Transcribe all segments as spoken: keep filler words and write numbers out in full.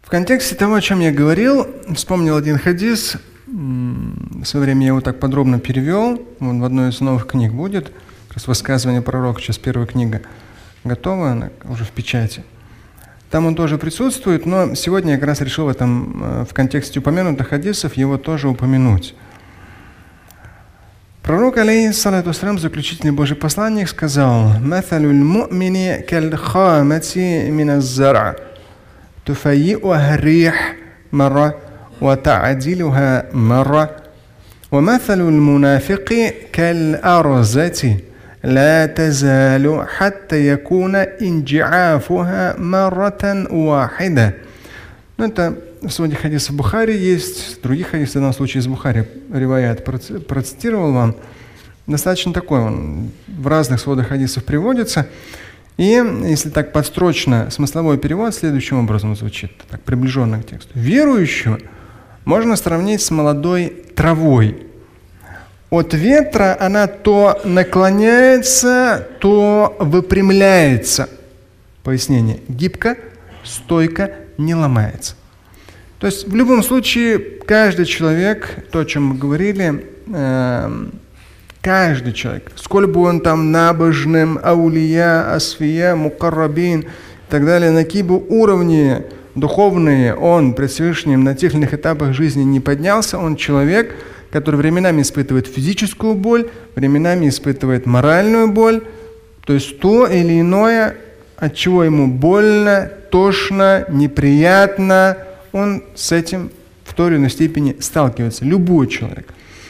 В контексте того, о чем я говорил, вспомнил один хадис. В свое время я его так подробно перевел. Он в одной из новых книг будет. Как раз высказывание пророка, сейчас первая книга готова, она уже в печати. Там он тоже присутствует, но сегодня я как раз решил в этом, в контексте упомянутых хадисов, его тоже упомянуть. Пророк, алейхиссалату вассалям, заключительный Божий посланник, сказал: «Маталюль му'мини каль-хамати мина-зара, туфайи'уха рих марра, ва та'адилуха марра, ва маталюль мунафики каль-арзати, ла тазалу хатта якуна инджиафуха марратан вахида». Ну, это в своде хадиса Бухари есть, других хадисов, в данном случае из Бухари риваят процитировал вам. Достаточно такой, он в разных сводах хадисов приводится. И если так подстрочно, смысловой перевод следующим образом звучит, так приближенно к тексту. Верующего можно сравнить с молодой травой. От ветра она то наклоняется, то выпрямляется. Пояснение. Гибко, стойко, не ломается. То есть в любом случае каждый человек, то, о чем мы говорили, э, каждый человек, сколь бы он там набожным, аулия, асфия, мукаррабин и так далее, на какие бы уровни духовные он пред Всевышним на тех или иных этапах жизни не поднялся, он человек, который временами испытывает физическую боль, временами испытывает моральную боль, то есть то или иное, от чего ему больно, тошно, неприятно, он с этим в той или иной степени сталкивается. Любой человек.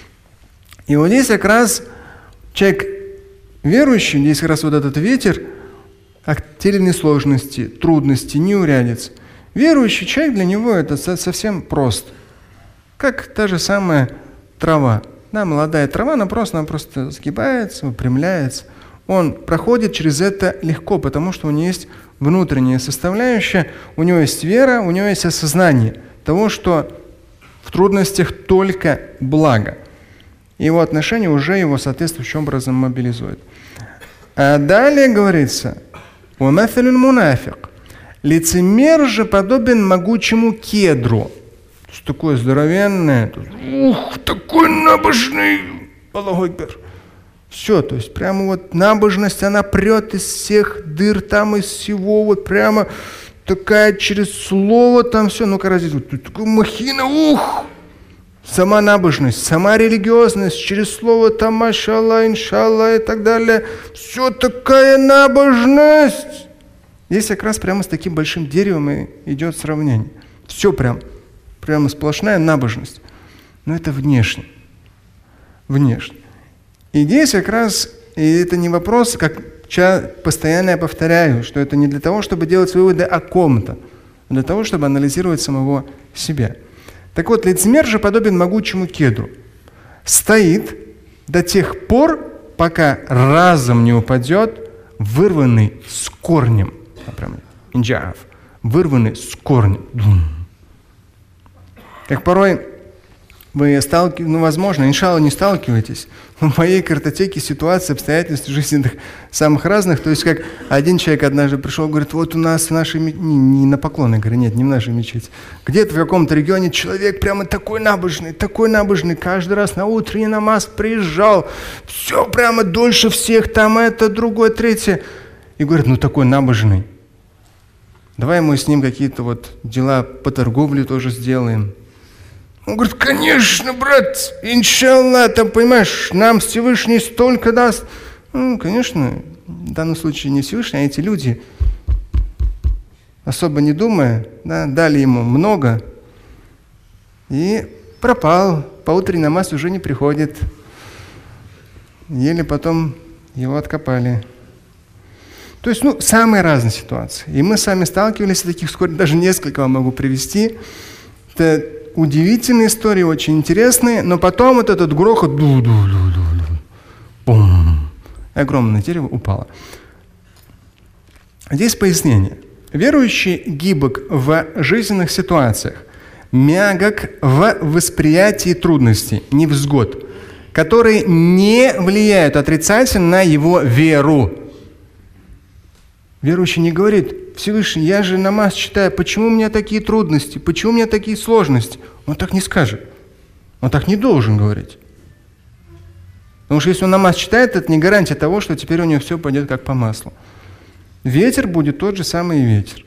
И вот здесь как раз человек верующий, здесь как раз вот этот ветер, те или иные сложности, трудности, неурядиц. Верующий человек, для него это совсем просто. Как та же самая трава. Да, молодая трава, она просто, она просто сгибается, выпрямляется. Он проходит через это легко, потому что у него есть внутренняя составляющая, у него есть вера, у него есть осознание того, что в трудностях только благо. И его отношение уже его соответствующим образом мобилизует. А далее говорится: «Умафилюль мунафик». Лицемер же подобен могучему кедру. То есть такое здоровенное, ух, такой набожный, Аллаху акбар. Все, то есть прямо вот набожность, она прет из всех дыр, там из всего, вот прямо такая через слово там все. Ну-ка, разить, вот такая махина, ух! Сама набожность, сама религиозность, через слово там машалла, иншалла и так далее. Все такая набожность. Здесь как раз прямо с таким большим деревом и идет сравнение. Все прям, прямо сплошная набожность. Но это внешне. Внешне. И здесь как раз, и это не вопрос, как постоянно я повторяю, что это не для того, чтобы делать выводы о ком-то, а для того, чтобы анализировать самого себя. Так вот, лицемер же подобен могучему кедру. Стоит до тех пор, пока разом не упадет, вырванный с корнем. Прям инджаф, вырванный с корнем. Как порой вы сталкиваетесь, ну, возможно, иншалла, не сталкиваетесь. В моей картотеке ситуации, обстоятельств жизненных самых разных. То есть, как один человек однажды пришел, говорит: вот у нас в нашей мечети, не, не на поклон, я говорю, нет, не в нашей мечети. Где-то в каком-то регионе человек прямо такой набожный, такой набожный, каждый раз на утренний намаз приезжал, все прямо дольше всех, там это, другое, третье. И говорит: ну такой набожный. Давай мы с ним какие-то вот дела по торговле тоже сделаем. Он говорит: конечно, брат, иншалла, там, понимаешь, нам Всевышний столько даст. Ну, конечно, в данном случае не Всевышний, а эти люди, особо не думая, да, дали ему много, и пропал, по утренней намаз уже не приходит. Еле потом его откопали. То есть, ну, самые разные ситуации. И мы сами сталкивались с таких, вскоре даже несколько вам могу привести. Это удивительные истории, очень интересные, но потом вот этот грохот, ду-ду-ду-ду-ду, бум, огромное дерево упало. Здесь пояснение. Верующий гибок в жизненных ситуациях, мягок в восприятии трудностей, невзгод, которые не влияют отрицательно на его веру. Верующий не говорит: Всевышний, я же намаз читаю, почему у меня такие трудности, почему у меня такие сложности? Он так не скажет. Он так не должен говорить. Потому что если он намаз читает, это не гарантия того, что теперь у него все пойдет как по маслу. Ветер будет тот же самый ветер.